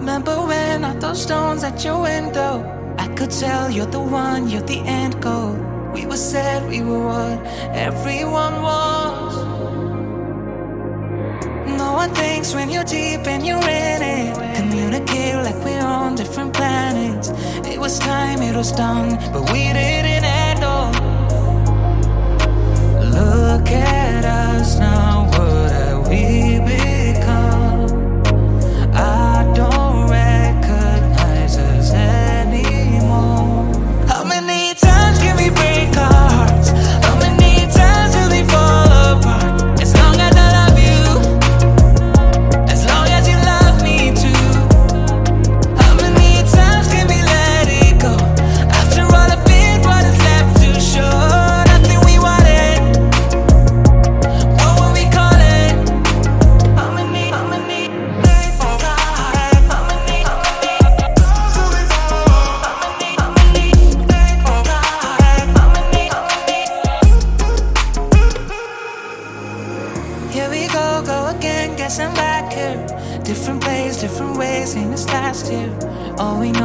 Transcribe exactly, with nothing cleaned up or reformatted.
Remember when I threw stones at your window? I could tell you're the one, you're the end goal. We were said we were what everyone wants. No one thinks when you're deep and you're in it. Communicate like we're on different planets. It was time, it was done, but we didn't end all. Look at us now, what have we become? I don't recognize us anymore. How many times can we break our hearts? How many times till they fall apart? As long as I love you, as long as you love me too. How many times can we let it go? After all I feel, what is left to show? Nothing we wanted. What will we call it? How many, how many break our hearts? How many, how many times till they fall apart? How many, how many break our hearts? How many, how many? Here we go, go again, guess I'm back here. Different place, different ways, ain't this last year. All we know